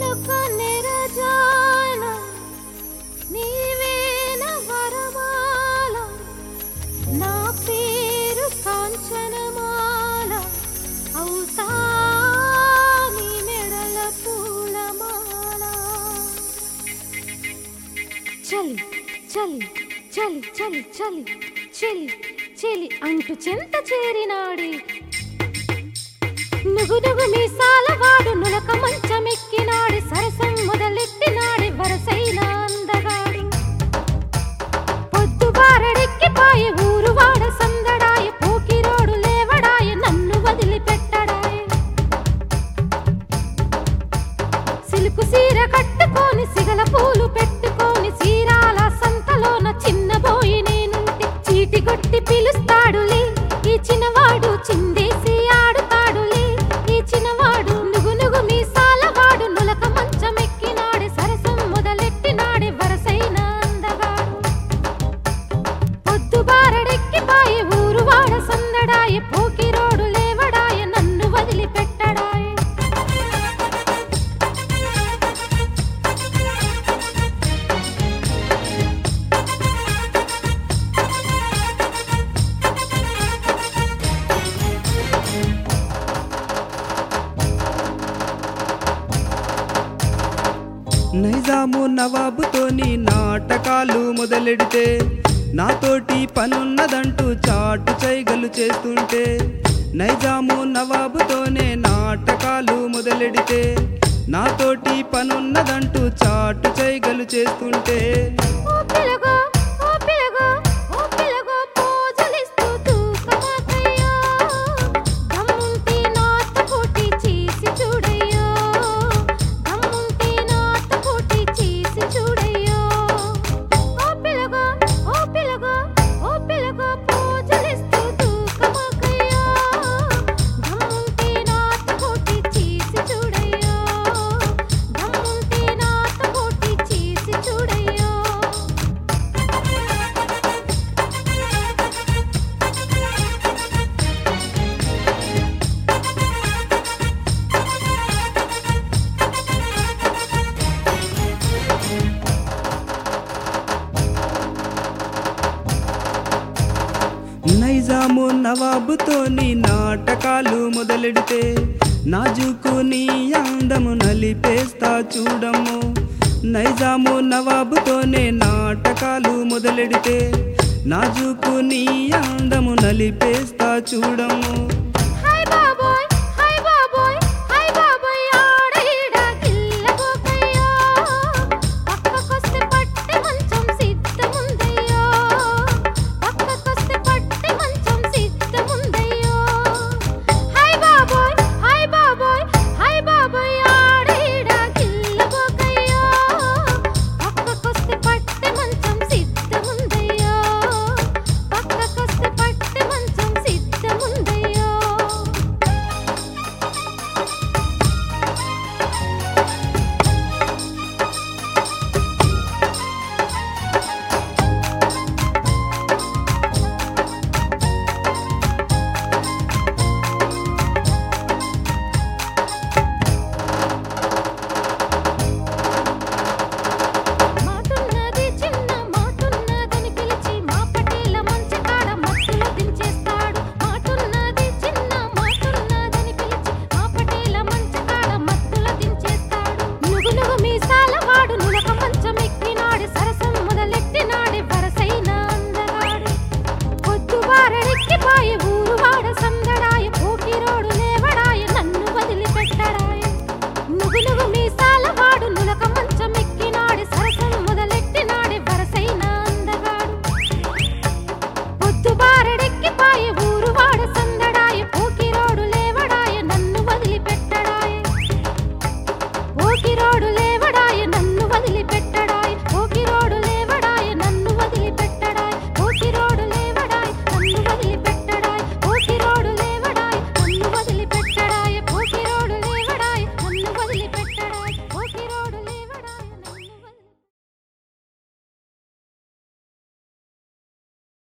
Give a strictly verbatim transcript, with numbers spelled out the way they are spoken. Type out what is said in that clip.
చిలుక నెరజాన నీవేన వరమాల నా పేరు కాంచనమాల అవుతా నీ మెడల పూలమాల చలి చలి చలి చలి చలి చలి చలి అంటూ చెంత చేరినాడే నుగు నుగు మీసాల వాడు నులక మంచమెక్కినాడు సరసం మొదలెట్టినాడు వరసైన అందగాడు పొద్దు బారడెక్కిపాయ ఊరు వాడ సందడాయ పోకిరోడు లేవడాయ నన్ను వదిలిపెట్టడాయ సిలుకు సీర కట్టుకొని సిగల పూలు పెట్టుకొని సీరాల సంతలోన చిన్నబోయి నేనుంటే చీటి కొట్టి పిలుస్తాడులే ఈ చిన్నవాడు చిందేసి ఆడుతాడులే ఈ చిన్నవాడు నుగు నుగు మీసాల వాడు నులక మంచమెక్కినాడే సరసం మొదలెట్టినాడే వరసైన అందగాడు పొద్దు బారడెక్కిపాయ ఊరు వాడ సందడాయ పోకిరోడు లేవడాయ నన్ను వదిలిపెట్టడాయ నైజాము నవాబుతోని నాటకాలు మొదలెడితే నాతోటి పనున్నదంటూ చాటు చైగలు చేస్తుంటే నైజాము నవాబుతోనే నాటకాలు మొదలెడితే నాతోటి పనున్నదంటూ చాటు చైగలు చేస్తుంటే ఓ పిలగో ఓ పిలగో ఓ పిలగో పోజలిస్తూ తూకమాకయ్యో దమ్ముంటే నాతో పోటీ చేసి చూడయ్యో దమ్ముంటే నాతో పోటీ చేసి చూడయ్యో ఓ పిలగో ఓ పిలగో ఓ పిలగో పోజలిస్తూ తూకమాకయ్యో దమ్ముంటే నాతో పోటీ చేసి చూడయ్యో దమ్ముంటే నాతో పోటీ చేసి చూడయ్యో నైజాము నవాబుతోని నాటకాలు మొదలెడితే నాజుకు నీ అందము నలిపేస్తా చూడము నైజాము నవాబుతోనే నాటకాలు మొదలెడితే నాజుకు నీ అందము నలిపేస్తా చూడము హై బాబోయ్ హై బాబోయ్ హై బాబోయ్ ఆడ ఈడ గిల్లబోకయ్యో పక్కకొస్తే పట్టి మంచం సిద్ధముందయ్యో పక్కకొస్తే పట్టి మంచం సిద్ధముందయ్యో హై బాబోయ్ హై బాబోయ్ హై బాబోయ్ ఆడ ఈడ గిల్లబోకయ్యో పక్కకొస్తే పట్టి మంచం సిద్ధముందయ్యో పక్కకొస్తే పట్టి మంచం సిద్ధముందయ్యో